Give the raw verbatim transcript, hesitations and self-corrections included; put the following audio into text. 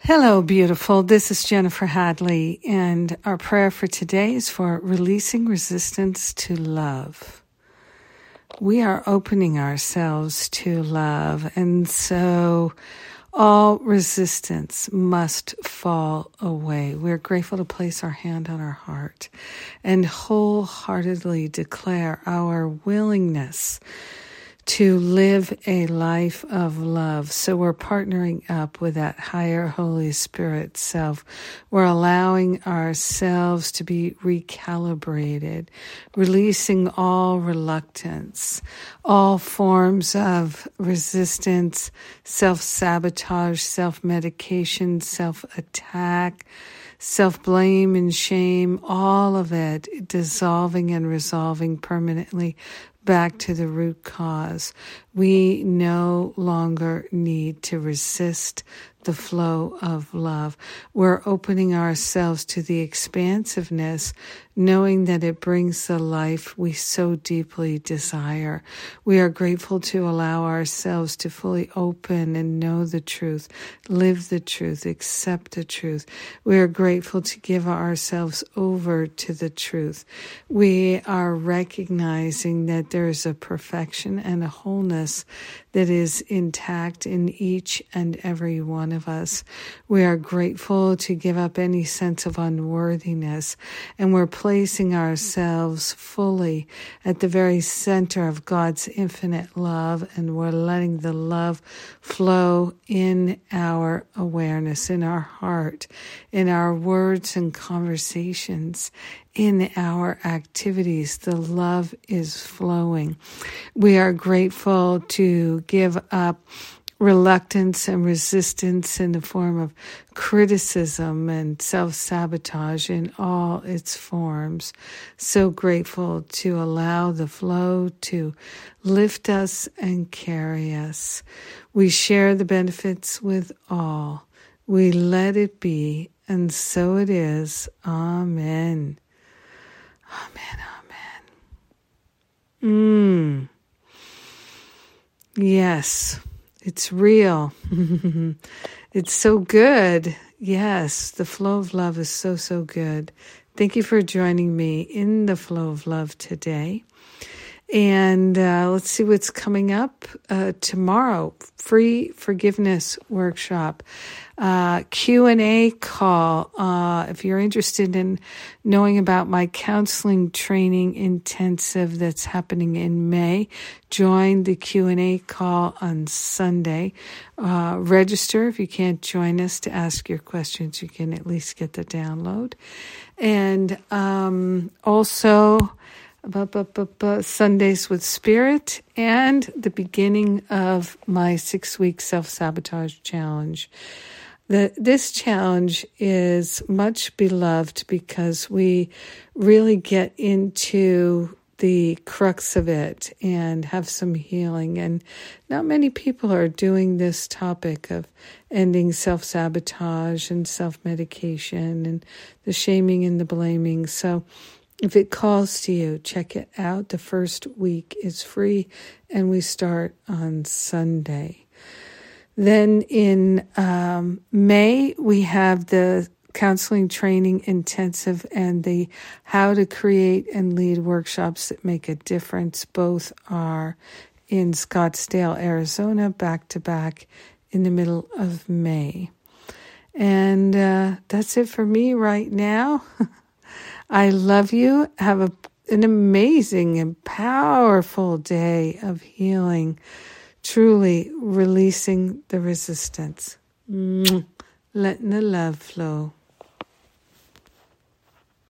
Hello, beautiful. This is Jennifer Hadley, and our prayer for today is for releasing resistance to love. We are opening ourselves to love, and so all resistance must fall away. We're grateful to place our hand on our heart and wholeheartedly declare our willingness to live a life of love. So we're partnering up with that higher Holy Spirit self. We're allowing ourselves to be recalibrated, releasing all reluctance, all forms of resistance, self-sabotage, self-medication, self-attack, self-blame and shame, all of it dissolving and resolving permanently back to the root cause. We no longer need to resist the flow of love. We're opening ourselves to the expansiveness, knowing that it brings the life we so deeply desire. We are grateful to allow ourselves to fully open and know the truth, live the truth, accept the truth. We are grateful to give ourselves over to the truth. We are recognizing that there is a perfection and a wholeness that is intact in each and every one of us. We are grateful to give up any sense of unworthiness, and we're placing ourselves fully at the very center of God's infinite love, and we're letting the love flow in our awareness, in our heart, in our words and conversations, in our activities. The love is flowing. We are grateful to give up reluctance and resistance in the form of criticism and self-sabotage in all its forms. So grateful to allow the flow to lift us and carry us. We share the benefits with all. We let it be, and so it is. Amen. Amen, amen. Mm. Yes, it's real. It's so good. Yes, the flow of love is so, so good. Thank you for joining me in the flow of love today. And uh, let's see what's coming up uh, tomorrow. Free forgiveness workshop, uh, Q and A call. Uh, if you're interested in knowing about my counseling training intensive that's happening in May, join the Q and A call on Sunday. Uh, register if you can't join us to ask your questions. You can at least get the download. And um, also... Sundays with Spirit, and the beginning of my six-week self-sabotage challenge. The, this challenge is much beloved because we really get into the crux of it and have some healing. And not many people are doing this topic of ending self-sabotage and self-medication and the shaming and the blaming. So if it calls to you, check it out. The first week is free, and we start on Sunday. Then in um, May, we have the counseling training intensive and the how to create and lead workshops that make a difference. Both are in Scottsdale, Arizona, back to back in the middle of May. And uh, that's it for me right now. I love you. Have a, an amazing and powerful day of healing, truly releasing the resistance. Letting the love flow.